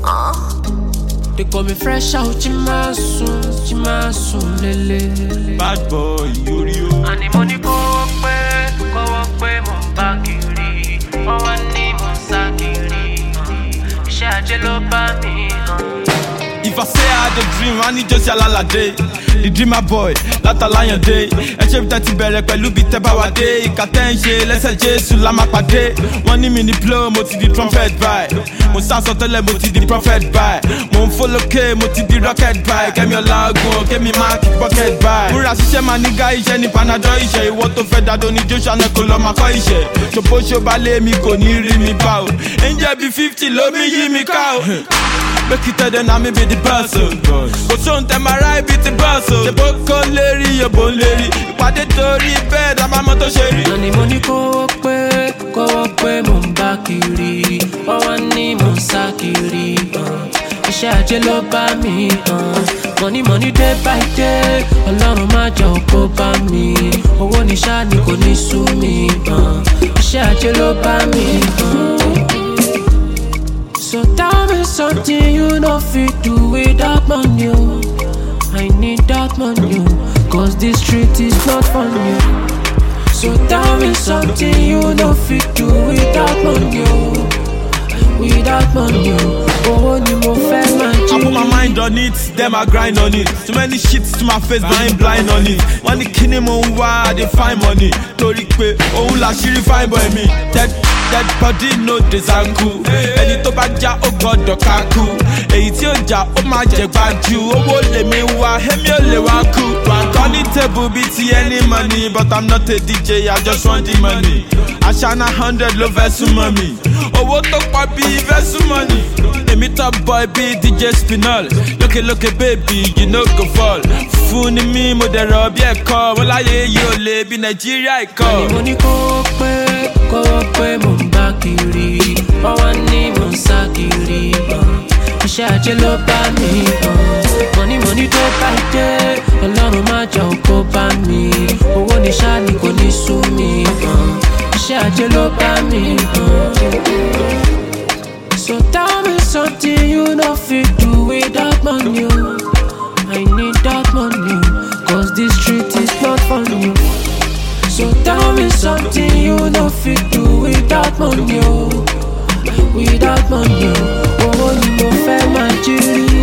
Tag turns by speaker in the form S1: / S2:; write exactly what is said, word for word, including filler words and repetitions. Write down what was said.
S1: They call me fresh out, Chimasu, Chimasu, Lele.
S2: Bad boy, Yorio.
S1: And the money go up, go up, Mombakiri. Oh, I need Monsakiri. Shajelo Bami.
S2: If I say I had a dream, I need just a day. The dreamer boy, not a lion day. A chef that you better pẹ̀lú bí tẹ́ bá wá dé. Ìkà tẹ́ ń ṣe lẹ́sẹ̀ Jésù la máa pàdé. Wọ́n ní mi ní blow, mo ti di trumpet by. Mo sá sọ tẹ́lẹ̀, mo ti di prophet by. Mo ń follow K, mo ti di rocket by. Kẹ́mi ọ̀làgùn, kẹ́mi máa kick bucket by. Múra ṣiṣẹ́ máa ní gá iṣẹ́ ní panadol iṣẹ́. Ìwọ tó fẹ́ dàdó ní Joshua náà kò lọ máa kọ́ iṣẹ́. Ṣòpó ṣòbalẹ̀ mi kò ní rí mi bá o. Angel bí fifty lómi yí mi ká o. Make it tell them I may be the boss. Go soon tell my right be the boss. The book on Larry, your bone Larry. Ìpàdé torí bed, I'm a motor sherry.
S1: And the money go up, go up, Mombakiri. Oh, I need Monsakiri. Iṣẹ́ ajé ló bá mi. Money, money day by day. Ọlọ́run má jẹ́ kó bá mi. Owó ní ṣáà ni kò ní sú mi. Iṣẹ́ ajé ló bá mi. So tell me something you know fit do without money. I need that money, cause this street is not for you. So tell me something you know fit do without money. Without money, oh, ni mo fẹ́ máa jí.
S2: I put my mind on it, then I grind on it. Too many shits to my face, but I ain't blind on it. When the kini mo ń wá, I dey find money. Torí pé òun làṣírí fine boy mi. Dead, dead body no desanku. Ẹni tó bá já ó gbọ́dọ̀ kákú. Èyí tí ó jà ó máa jẹ gbájú. Owó lè mi wá, èmi ò lè wá kú. Turning table bí ti any money, but I'm not a D J, I just want the money. Ashana hundred ló fẹ́ súnmọ́ mi. Owó tó pọ̀ bí fẹ́ súnmọ́ ni. Èmi top boy bí D J Spinall. Lókè lókè baby, you no go fall. Fún ni mí mo dẹ̀rọ̀ bí ẹ̀kọ́. Mo láyé yìí ò lè bí Nàìjíríà ikọ̀.
S1: Àní mo ní kó pé kó pé mò ń bá kiri. Ọwọ́ ní mò ń sá kiri. Iṣẹ́ ajé ló bá mi. Money money day by day. Ọlọ́run má jẹ́ kó bá mi. Owó ní ṣáà ni kò ní sú mi. Iṣẹ́ ajé ló bá mi. So tell me something you know fit do without money. I need that money, cause this street is not for you. So tell me something you know fit do without money. Without money, oh, ni mo fẹ́ máa jí rí.